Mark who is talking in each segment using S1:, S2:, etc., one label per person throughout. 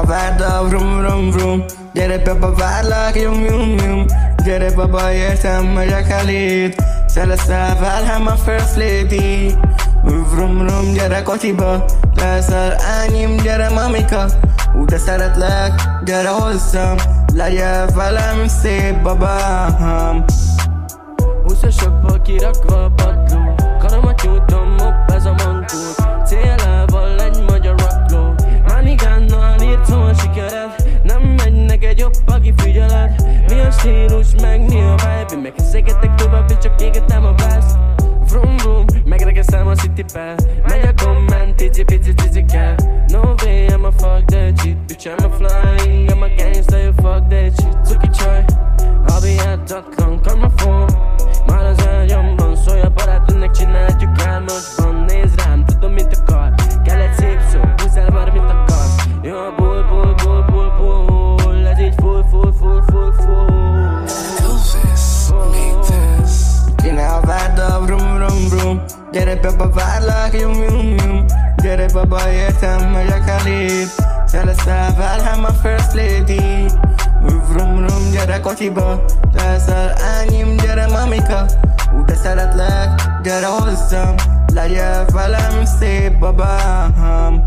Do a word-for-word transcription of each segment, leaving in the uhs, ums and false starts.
S1: várd a vrum vrum vrum. Gyere baba, várlak, jum jum jum. Gyere baba, értem, megyek eléd. Celeszel velem a first lady. Vrum vrum, gyere kocsiba. Leszel ányim, gyere mamika. Ú, de szeretlek, gyere hozzám. Legyél velem szép babám.
S2: Húszasokból kirakva a padló. Karamat nyújtom, hopp ez a mankót. Célával egy magyar rakló. Mánigánnal írt szól sikered. Nem megy neked jobb, aki figyeled. Mi a stílus, meg mi a vibe. Meg eszegetek tovább, és csak égetem a best. Vrum vrum, megregeszem a citybe. Megy a komment, tici pici cici kell. No way, I'm a fuck that shit. Bitch, I'm a flying, I'm a gangster, you fuck that shit. Cuki csaj, habihatatlan, kar ma phone. Már az agyamban, szólj a barátodnak, csináljuk álmosban. Nézd rám, tudom mit akar. Kell egy szép szó, húzzál bármit akarsz. Jó a bull, bull, bull, bull, bull. Ez így full, full, full, full, full.
S3: Elvis, made this.
S1: Kéne a várd a vrum vrum vrum. Gyere baba, várlak, jum jum jum. Gyere baba, értem, megyek eléd. Celeszel velem a first lady. Vrum vrum, gyere kocsiba. Leszel ányim, gyere mamika. Ú, de szeretlek, gyere hozzám. Legyél velem szép babám.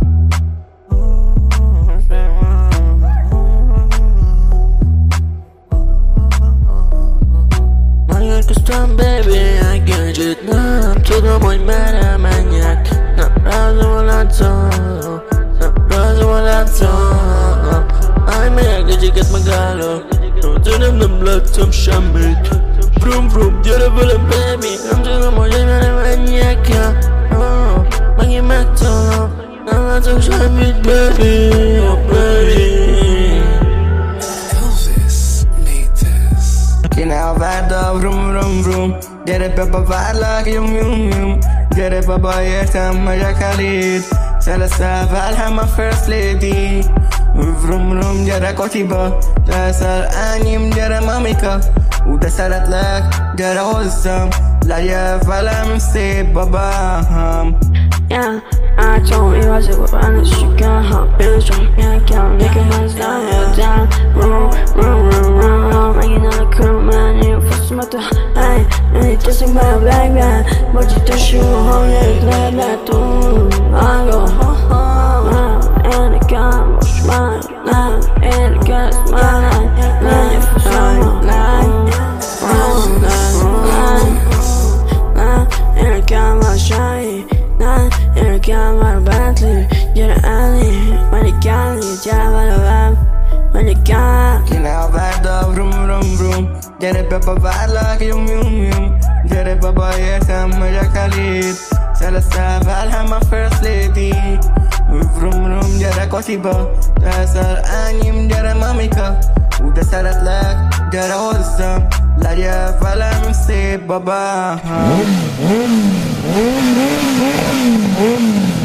S2: Megérkeztem, baby, engedjét. Nem tudom, hogy merre menjek. Nem rázom a láncom, nem rázom a láncom. Állj meg, egyiket megállok. Tudom, nem látszom semmit. Vrum vrum, gyere velem, baby. Nem tudom, hogy én merre menjek. oh, Megint megtalom. Nem látok semmit, baby, oh, baby.
S3: Elvis, made this.
S1: Kéne a várd a vrum vrum vrum. Gyere baba, várlak, jum jum jum. Gyere baba, értem, megyek eléd. Celeszel velem a first lady. Vrum vrum, gyere kocsiba. Leszel ányim, gyere mamika. Ú, de szeretlek, gyere hozzám. Legyél velem szép babám.
S4: Yeah, I told you I was a honest, you can't help it. So yeah, I can't make it hands down, yeah, down. Roll, roll, roll, roll, roll. Making all the crew, man, you for some other. Hey, and it doesn't matter, black man. But you touch you, hold it, glad that too. I go, ha ha, and it can't wash my line, and it can't smile, line, for someone, line, line, line, line, and it can't wash my Én kell már Bentley, gyere elé, megyek elé, gyere velem, megyek el.
S1: Kéne a várd a vrum vrum vrum. Gyere baba, várlak, jum jum jum. Gyere baba, értem, megyek eléd. Celeszel velem a first lady. Vrum vrum, gyere kocsiba. Leszel ányim, gyere mamika. Ú, de szeretlek, gyere hozzám. Legyél velem szép babám.